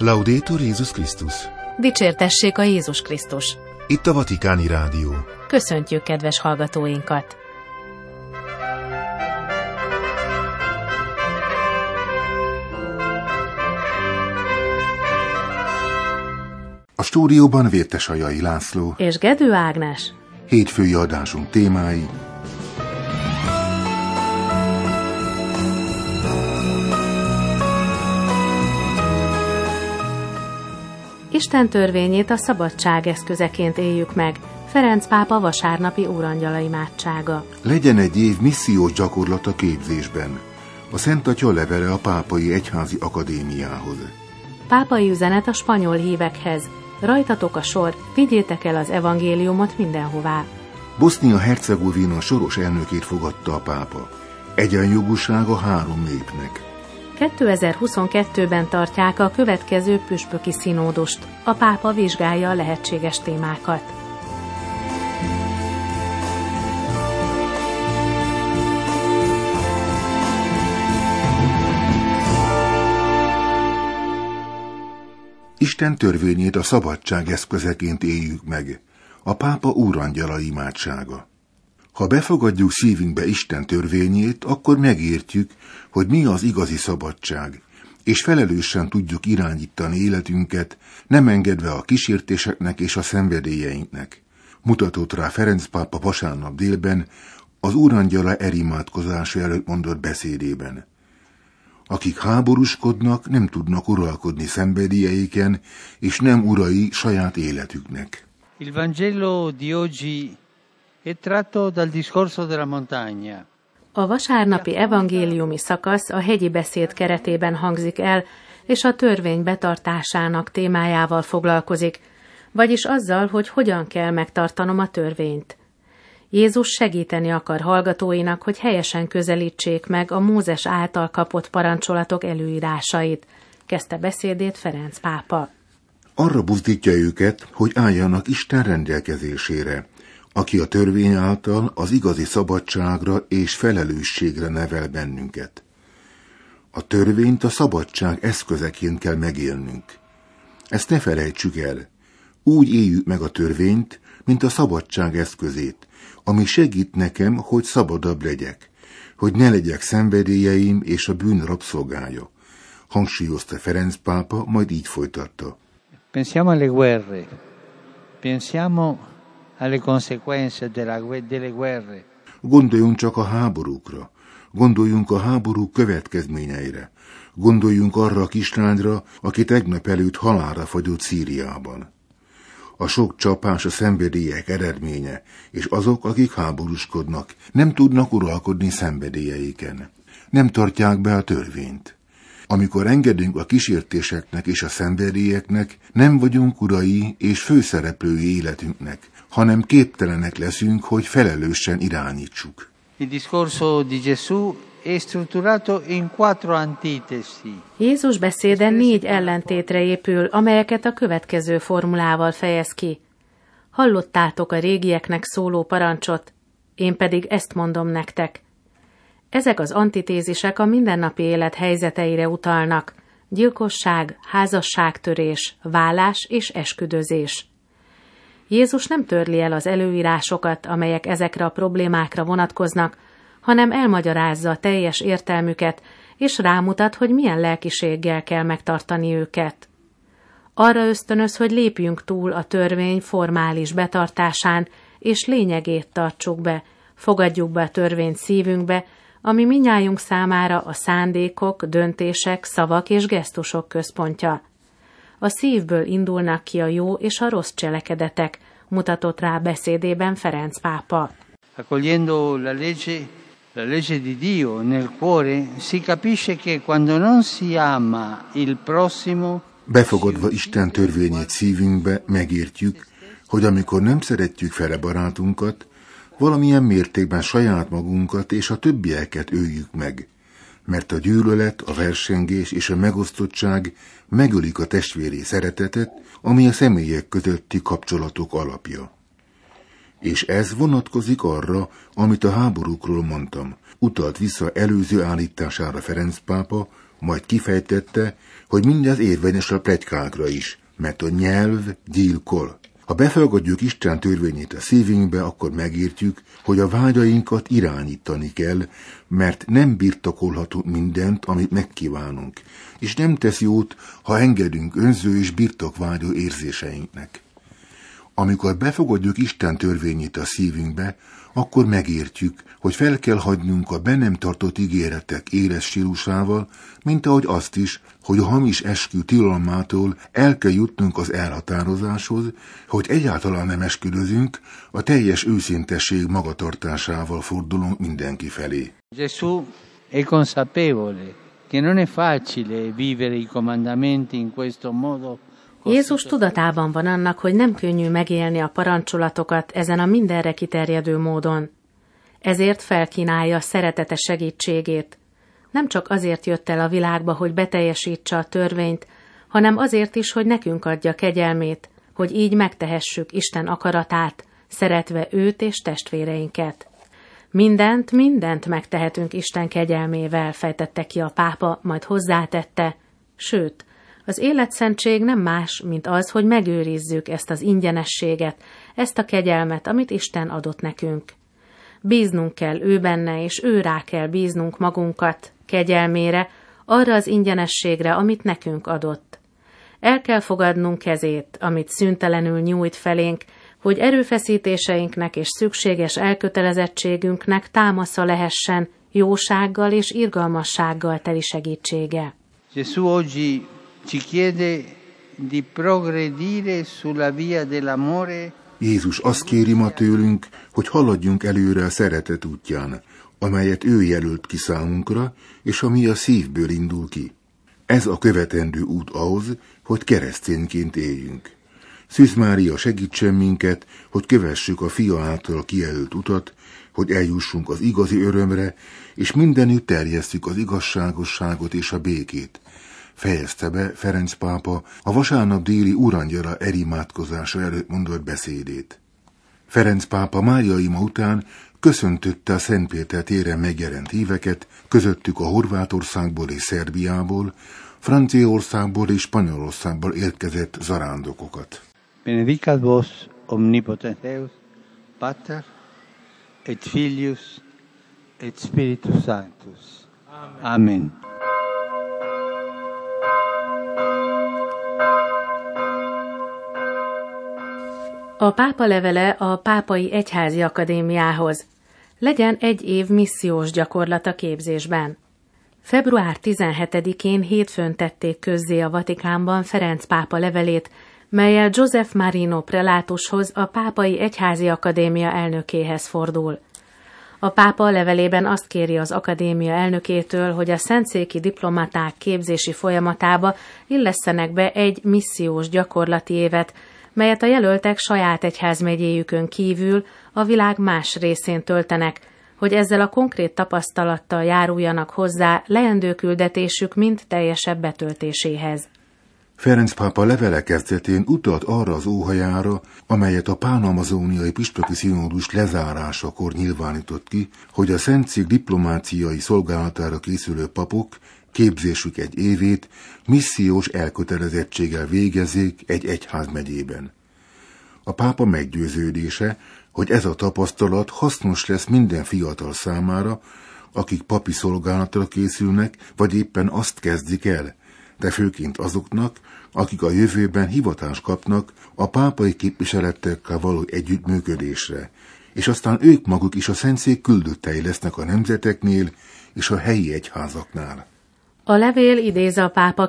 Laudetur Jézus Krisztus! Dicsértessék a Jézus Krisztus! Itt a Vatikáni Rádió. Köszöntjük kedves hallgatóinkat! A stúdióban Vértesajai László és Gedő Ágnes. Hétfői adásunk témái: Isten törvényét a szabadság eszközeként éljük meg. Ferenc pápa vasárnapi úrangyala imádsága. Legyen egy év missziós gyakorlat a képzésben. A Szent Atya levele a Pápai Egyházi Akadémiához. Pápai üzenet a spanyol hívekhez. Rajtatok a sor, vigyétek el az evangéliumot mindenhová. Bosznia-Hercegovina soros elnökét fogadta a pápa. Egyenjogúság a három népnek. 2022-ben tartják a következő püspöki színódust. A pápa vizsgálja a lehetséges témákat. Isten törvényét a szabadság eszközeként éljük meg. A pápa úrangyala imádsága. Ha befogadjuk szívünkbe Isten törvényét, akkor megértjük, hogy mi az igazi szabadság, és felelősen tudjuk irányítani életünket, nem engedve a kísértéseknek és a szenvedélyeinknek. Mutatott rá Ferenc pápa vasárnap délben az úrangyala elimádkozása előtt mondott beszédében. Akik háborúskodnak, nem tudnak uralkodni szenvedélyeiken, és nem urai saját életüknek. Il Vangelo di oggi è tratto dal discorso della montagna. A vasárnapi evangéliumi szakasz a hegyi beszéd keretében hangzik el, és a törvény betartásának témájával foglalkozik, vagyis azzal, hogy hogyan kell megtartanom a törvényt. Jézus segíteni akar hallgatóinak, hogy helyesen közelítsék meg a Mózes által kapott parancsolatok előírásait, kezdte beszédét Ferenc pápa. Arra buzdítja őket, hogy álljanak Isten rendelkezésére, aki a törvény által az igazi szabadságra és felelősségre nevel bennünket. A törvényt a szabadság eszközeként kell megélnünk. Ezt ne felejtsük el. Úgy éljük meg a törvényt, mint a szabadság eszközét, ami segít nekem, hogy szabadabb legyek, hogy ne legyek szenvedélyeim és a bűn rabszolgája, hangsúlyozta Ferenc pápa, majd így folytatta. Pensiamo alle guerre. Pensiamo alle conseguenze delle guerre. Gondoljunk csak a háborúkra, gondoljunk a háború következményeire, gondoljunk arra a kislányra, aki tegnap előtt halálra fagyott Szíriában. A sok csapás a szenvedélyek eredménye, és azok, akik háborúskodnak, nem tudnak uralkodni szenvedélyeiken. Nem tartják be a törvényt. Amikor engedünk a kísértéseknek és a szenvedélyeknek, nem vagyunk urai és főszereplői életünknek, hanem képtelenek leszünk, hogy felelősen irányítsuk. Il discorso di Gesù è strutturato in 4 antitesi. Jézus beszéde 4 ellentétre épül, amelyeket a következő formulával fejez ki. Hallottátok a régieknek szóló parancsot, én pedig ezt mondom nektek. Ezek az antitézisek a mindennapi élet helyzeteire utalnak: gyilkosság, házasságtörés, válás és esküdözés. Jézus nem törli el az előírásokat, amelyek ezekre a problémákra vonatkoznak, hanem elmagyarázza teljes értelmüket, és rámutat, hogy milyen lelkiséggel kell megtartani őket. Arra ösztönöz, hogy lépjünk túl a törvény formális betartásán, és lényegét tartsuk be, fogadjuk be a törvényt szívünkbe, ami mindnyájunk számára a szándékok, döntések, szavak és gesztusok központja. A szívből indulnak ki a jó és a rossz cselekedetek, mutatott rá beszédében Ferenc pápa. Accogliendo la legge di Dio nel cuore, si capisce che quando non si ama il prossimo. Befogadva Isten törvényét szívünkbe, megértjük, hogy amikor nem szeretjük fele barátunkat, valamilyen mértékben saját magunkat és a többieket öljük meg, mert a gyűlölet, a versengés és a megosztottság megölik a testvéri szeretetet, ami a személyek közötti kapcsolatok alapja. És ez vonatkozik arra, amit a háborúkról mondtam. Utalt vissza előző állítására Ferenc pápa, Majd kifejtette, hogy mindez érvényes a pletykákra is, mert a nyelv gyilkol. Ha befogadjuk Isten törvényét a szívünkbe, akkor megértjük, hogy a vágyainkat irányítani kell, mert nem birtokolhatunk mindent, amit megkívánunk, és nem tesz jót, ha engedünk önző és birtokvágyó érzéseinknek. Amikor befogadjuk Isten törvényét a szívünkbe, akkor megértjük, hogy fel kell hagynunk a be nem tartott ígéretek éles stílusával, mint ahogy azt is, hogy a hamis eskü tilalmától el kell jutnunk az elhatározáshoz, hogy egyáltalán nem esküdözünk, a teljes őszintesség magatartásával fordulunk mindenki felé. Gesù è consapevole che non è facile vivere i comandamenti in questo modo. Jézus tudatában van annak, hogy nem könnyű megélni a parancsolatokat ezen a mindenre kiterjedő módon. Ezért felkínálja szeretete segítségét. Nem csak azért jött el a világba, hogy beteljesítse a törvényt, hanem azért is, hogy nekünk adja kegyelmét, hogy így megtehessük Isten akaratát, szeretve őt és testvéreinket. Mindent megtehetünk Isten kegyelmével, fejtette ki a pápa, majd hozzátette, sőt, az életszentség nem más, mint az, hogy megőrizzük ezt az ingyenességet, ezt a kegyelmet, amit Isten adott nekünk. Bíznunk kell ő benne, és ő rá kell bíznunk magunkat, kegyelmére, arra az ingyenességre, amit nekünk adott. El kell fogadnunk kezét, amit szüntelenül nyújt felénk, hogy erőfeszítéseinknek és szükséges elkötelezettségünknek támasza lehessen jósággal és irgalmassággal teli segítsége. Gesù oggi ci chiede di progredire sulla via dell'amore. Jézus azt kéri ma tőlünk, hogy haladjunk előre a szeretet útján, amelyet ő jelölt ki számunkra, és ami a szívből indul ki. Ez a követendő út ahhoz, hogy keresztényként éljünk. Szűz Mária, segítsen minket, hogy kövessük a Fia által kijelölt utat, hogy eljussunk az igazi örömre, és mindenütt terjesszük az igazságosságot és a békét. Fejezte be Ferenc pápa a vasárnap déli Urangyala elimádkozása előtt mondott beszédét. Ferenc pápa Mária ima után köszöntötte a Szent Péter téren megjelent híveket, közöttük a Horvátországból és Szerbiából, Franciaországból és Spanyolországból érkezett zarándokokat. Benedicat vos omnipotens Deus, Pater et Filius et Spiritus Sanctus. Amen. A pápa levele a Pápai Egyházi Akadémiához. Legyen egy év missziós gyakorlat a képzésben. Február 17-én hétfőn tették közzé a Vatikánban Ferenc pápa levelét, mellyel Joseph Marino prelátushoz, a Pápai Egyházi Akadémia elnökéhez fordul. A pápa levelében azt kéri az akadémia elnökétől, hogy a szentszéki diplomaták képzési folyamatába illesszenek be egy missziós gyakorlati évet, melyet a jelöltek saját egyházmegyéjükön kívül a világ más részén töltenek, hogy ezzel a konkrét tapasztalattal járuljanak hozzá leendő küldetésük mind teljesebb betöltéséhez. Ferenc pápa levele kezdetén utalt arra az óhajára, amelyet a pánamazóniai püspöki színódus lezárásakor nyilvánított ki, hogy a szentszék diplomáciai szolgálatára készülő papok képzésük egy évét missziós elkötelezettséggel végezzék egy egyházmegyében. A pápa meggyőződése, hogy ez a tapasztalat hasznos lesz minden fiatal számára, akik papi szolgálatra készülnek, vagy éppen azt kezdik el, de főként azoknak, akik a jövőben hivatást kapnak a pápai képviseletekkel való együttműködésre, és aztán ők maguk is a szentszék küldöttei lesznek a nemzeteknél és a helyi egyházaknál. A levél idéz a pápa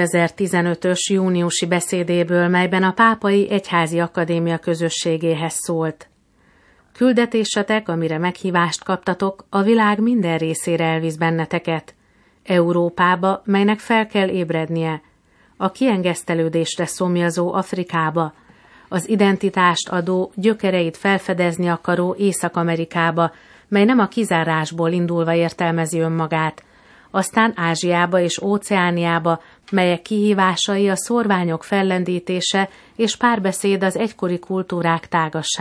2015-ös júniusi beszédéből, melyben a Pápai Egyházi Akadémia közösségéhez szólt. Küldetésetek, amire meghívást kaptatok, a világ minden részére elvisz benneteket. Európába, melynek fel kell ébrednie, a kiengesztelődésre szomjazó Afrikába, az identitást adó, gyökereit felfedezni akaró Észak-Amerikába, mely nem a kizárásból indulva értelmezi önmagát, aztán Ázsiába és Óceániába, melyek kihívásai a szórványok fellendítése és párbeszéd az egykori kultúrák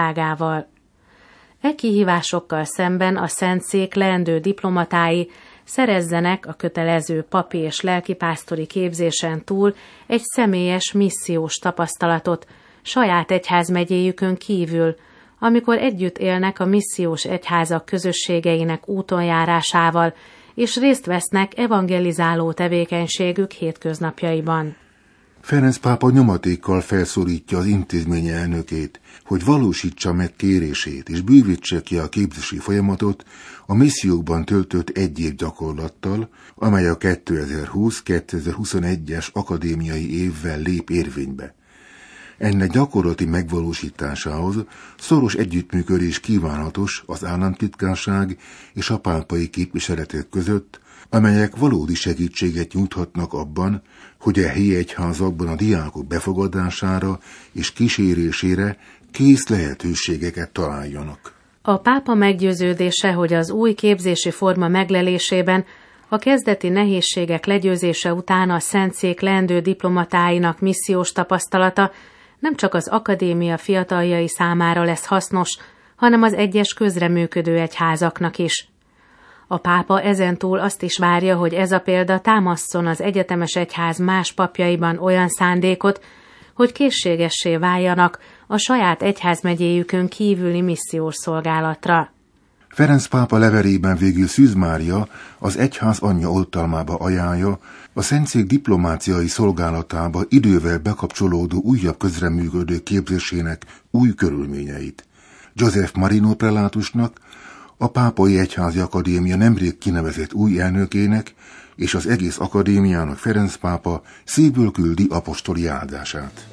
tágasságával. E kihívásokkal szemben a szentszék leendő diplomatái szerezzenek a kötelező papi és lelkipásztori képzésen túl egy személyes missziós tapasztalatot saját egyházmegyéjükön kívül, amikor együtt élnek a missziós egyházak közösségeinek útonjárásával, és részt vesznek evangelizáló tevékenységük hétköznapjaiban. Ferenc pápa nyomatékkal felszólítja az intézmény elnökét, hogy valósítsa meg kérését és bővítse ki a képzési folyamatot a missziókban töltött egy év gyakorlattal, amely a 2020-2021-es akadémiai évvel lép érvénybe. Ennek gyakorlati megvalósításához szoros együttműködés kívánatos az államtitkárság és a pápai képviseletek között, amelyek valódi segítséget nyújthatnak abban, hogy a helyi egyházakban a diákok befogadására és kísérésére kész lehetőségeket találjanak. A pápa meggyőződése, hogy az új képzési forma meglelésében a kezdeti nehézségek legyőzése után a Szentszék leendő diplomatáinak missziós tapasztalata nem csak az akadémia fiataljai számára lesz hasznos, hanem az egyes közreműködő egyházaknak is. A pápa ezentúl azt is várja, hogy ez a példa támasszon az egyetemes egyház más papjaiban olyan szándékot, hogy készségessé váljanak a saját egyházmegyéjükön kívüli missziós szolgálatra. Ferenc pápa levelében végül Szűz Mária, az egyház anyja oltalmába ajánlja a Szentszék diplomáciai szolgálatába idővel bekapcsolódó újabb közreműködő képzésének új körülményeit. Joseph Marino prelátusnak, a Pápai Egyházi Akadémia nemrég kinevezett új elnökének és az egész akadémiának Ferenc pápa szívből küldi apostoli áldását.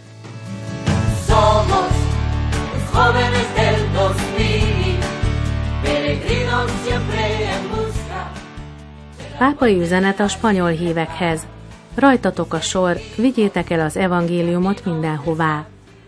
Pápai üzenet a spanyol hívekhez. Rajtatok a sor, vigyétek el az evangéliumot mindenhová.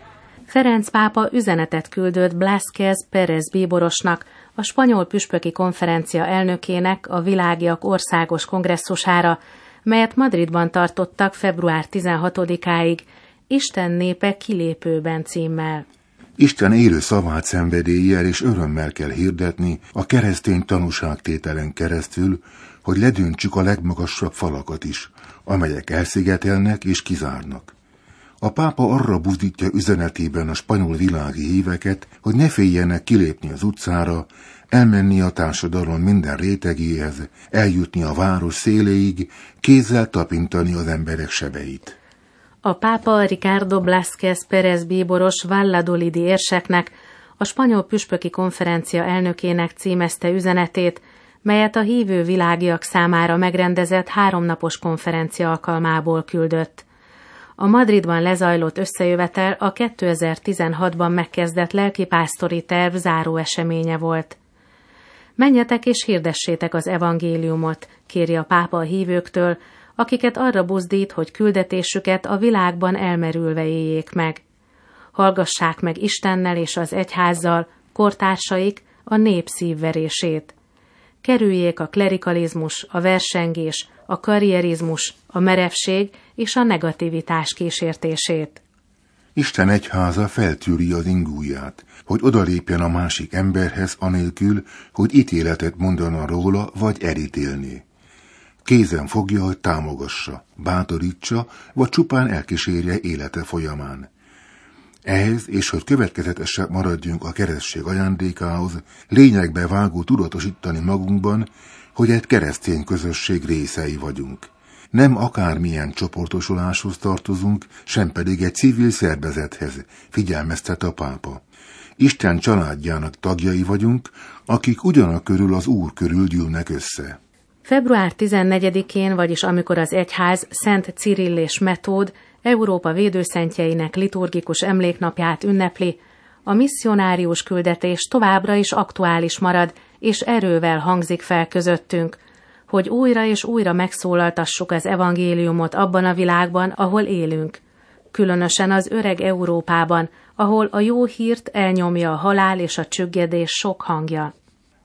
Ferenc pápa üzenetet küldött Blázquez Pérez bíborosnak, a spanyol püspöki konferencia elnökének a Világiak országos kongresszusára, melyet Madridban tartottak február 16-áig, Isten népe kilépőben címmel. Isten élő szavát szenvedéllyel és örömmel kell hirdetni a keresztény tanúságtételen keresztül, hogy ledöntsük a legmagasabb falakat is, amelyek elszigetelnek és kizárnak. A pápa arra buzdítja üzenetében a spanyol világi híveket, hogy ne féljenek kilépni az utcára, elmenni a társadalom minden rétegéhez, eljutni a város széléig, kézzel tapintani az emberek sebeit. A pápa Ricardo Blázquez Pérez bíboros valladolidi érseknek, a spanyol püspöki konferencia elnökének címezte üzenetét, melyet a hívő világiak számára megrendezett 3 napos konferencia alkalmából küldött. A Madridban lezajlott összejövetel a 2016-ban megkezdett lelkipásztori terv záró eseménye volt. Menjetek és hirdessétek az evangéliumot, kéri a pápa a hívőktől, akiket arra buzdít, hogy küldetésüket a világban elmerülve éljék meg. Hallgassák meg Istennel és az egyházzal, kortársaik, a nép szívverését. Kerüljék a klerikalizmus, a versengés, a karrierizmus, a merevség és a negativitás kísértését. Isten egyháza feltűri az ingúját, hogy odalépjen a másik emberhez anélkül, hogy ítéletet mondana róla vagy elítélné. Kézen fogja, hogy támogassa, bátorítsa, vagy csupán elkísérje élete folyamán. Ehhez, és hogy következetesek maradjunk a keresztség ajándékához, lényegbe vágó tudatosítani magunkban, hogy egy keresztény közösség részei vagyunk. Nem akármilyen csoportosuláshoz tartozunk, sem pedig egy civil szervezethez, figyelmeztet a pápa. Isten családjának tagjai vagyunk, akik ugyanak körül az Úr körül gyűlnek össze. Február 14-én, vagyis amikor az egyház Szent Cirill és Metód Európa védőszentjeinek liturgikus emléknapját ünnepli, a misszionárius küldetés továbbra is aktuális marad, és erővel hangzik fel közöttünk, hogy újra és újra megszólaltassuk az evangéliumot abban a világban, ahol élünk. Különösen az öreg Európában, ahol a jó hírt elnyomja a halál és a csüggedés sok hangja.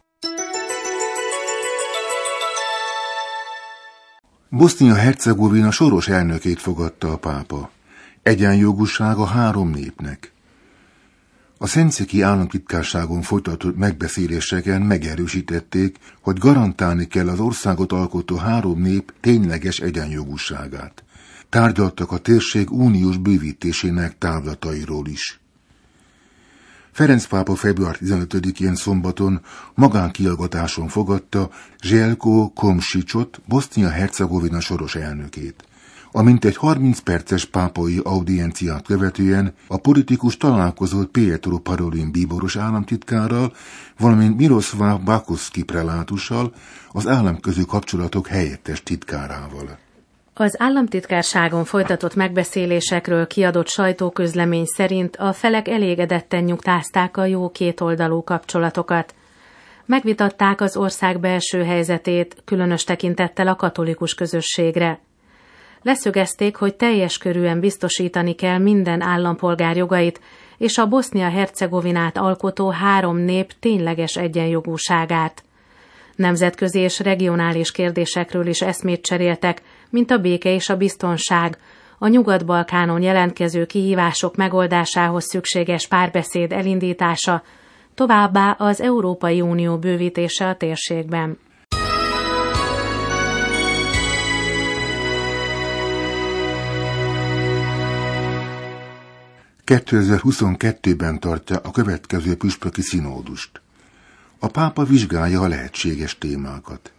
Bosznia-Hercegovina soros elnökét fogadta a pápa. Egyenjogúság a 3 népnek. A szentszéki államtitkárságon folytatott megbeszéléseken megerősítették, hogy garantálni kell az országot alkotó 3 nép tényleges egyenjogúságát. Tárgyaltak a térség uniós bővítésének távlatairól is. Ferenc pápa február 15-én szombaton magánkiallgatáson fogadta Željko Komšićot, Bosznia-Hercegovina soros elnökét. A mintegy 30 perces pápai audienciát követően a politikus találkozott Pietro Parolin bíboros államtitkárral, valamint Miroslav Bakovski prelátussal, az államközi kapcsolatok helyettes titkárával. Az államtitkárságon folytatott megbeszélésekről kiadott sajtóközlemény szerint a felek elégedetten nyugtázták a jó kétoldalú kapcsolatokat. Megvitatták az ország belső helyzetét, különös tekintettel a katolikus közösségre. Leszögezték, hogy teljes körűen biztosítani kell minden állampolgár jogait, és a Bosznia-Hercegovinát alkotó 3 nép tényleges egyenjogúságát. Nemzetközi és regionális kérdésekről is eszmét cseréltek, mint a béke és a biztonság, a Nyugat-Balkánon jelentkező kihívások megoldásához szükséges párbeszéd elindítása, továbbá az Európai Unió bővítése a térségben. ...2022-ben tartja a következő püspöki szinódust. A pápa vizsgálja a lehetséges témákat.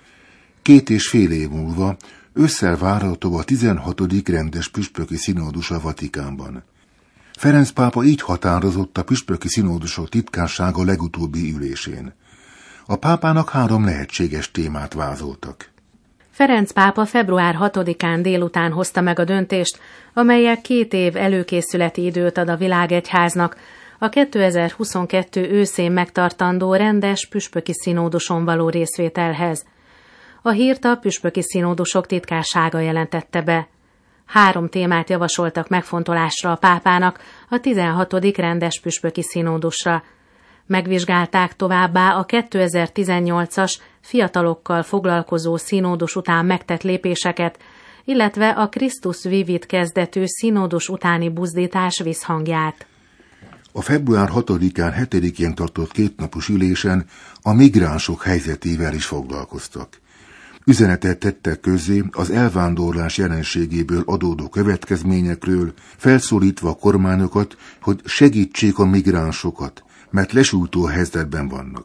2,5 év múlva ősszel várható a 16. rendes püspöki szinódus a Vatikánban. Ferenc pápa így határozott a püspöki szinódusok titkársága legutóbbi ülésén. A pápának 3 lehetséges témát vázoltak. Ferenc pápa február 6-án délután hozta meg a döntést, amellyel 2 év előkészületi időt ad a világegyháznak a 2022 őszén megtartandó rendes püspöki szinóduson való részvételhez. A hírt a püspöki szinódusok titkársága jelentette be. 3 témát javasoltak megfontolásra a pápának a 16. rendes püspöki szinódusra. Megvizsgálták továbbá a 2018-as fiatalokkal foglalkozó színódus után megtett lépéseket, illetve a Christus Vivit kezdetű színódus utáni buzdítás visszhangját. A február 6-án, 7-én tartott 2 napos ülésen a migránsok helyzetével is foglalkoztak. Üzenetet tettek közzé az elvándorlás jelenségéből adódó következményekről, felszólítva a kormányokat, hogy segítsék a migránsokat, mert lesújtó helyzetben vannak.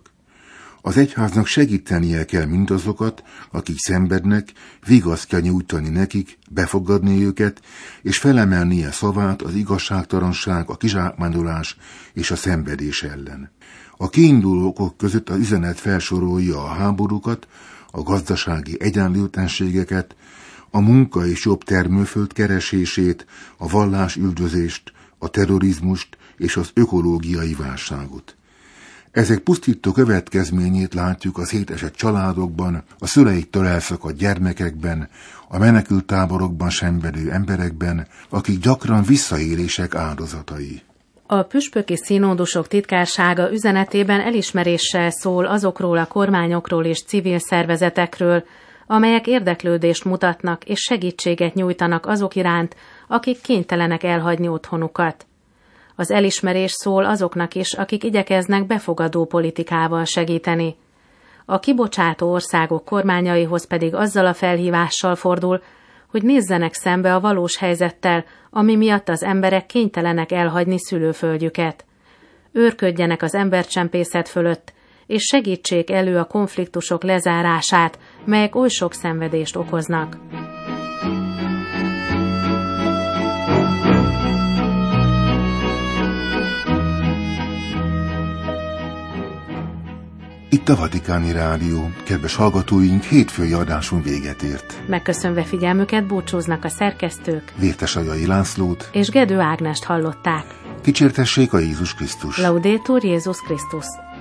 Az egyháznak segítenie kell mindazokat, akik szenvednek, vigaszt kell nyújtani nekik, befogadni őket, és felemelnie szavát az igazságtalanság, a kizsákmányolás és a szenvedés ellen. A kiinduló okok között az üzenet felsorolja a háborúkat, a gazdasági egyenlőtlenségeket, a munka és jobb termőföld keresését, a vallásüldözést, a terrorizmust és az ökológiai válságot. Ezek pusztító következményét látjuk a szétesett családokban, a szüleiktől elszakadt gyermekekben, a menekülttáborokban szenvedő emberekben, akik gyakran visszaélések áldozatai. A püspöki színódusok titkársága üzenetében elismeréssel szól azokról a kormányokról és civil szervezetekről, amelyek érdeklődést mutatnak és segítséget nyújtanak azok iránt, akik kénytelenek elhagyni otthonukat. Az elismerés szól azoknak is, akik igyekeznek befogadó politikával segíteni. A kibocsátó országok kormányaihoz pedig azzal a felhívással fordul, hogy nézzenek szembe a valós helyzettel, ami miatt az emberek kénytelenek elhagyni szülőföldjüket. Őrködjenek az embercsempészet fölött, és segítsék elő a konfliktusok lezárását, melyek oly sok szenvedést okoznak. Itt a Vatikáni Rádió. Kedves hallgatóink, hétfői adásunk véget ért. Megköszönve figyelmüket búcsúznak a szerkesztők. Vértesajai Lászlót és Gedő Ágnest hallották. Dicsértessék a Jézus Krisztus. Laudetur Jézus Krisztus.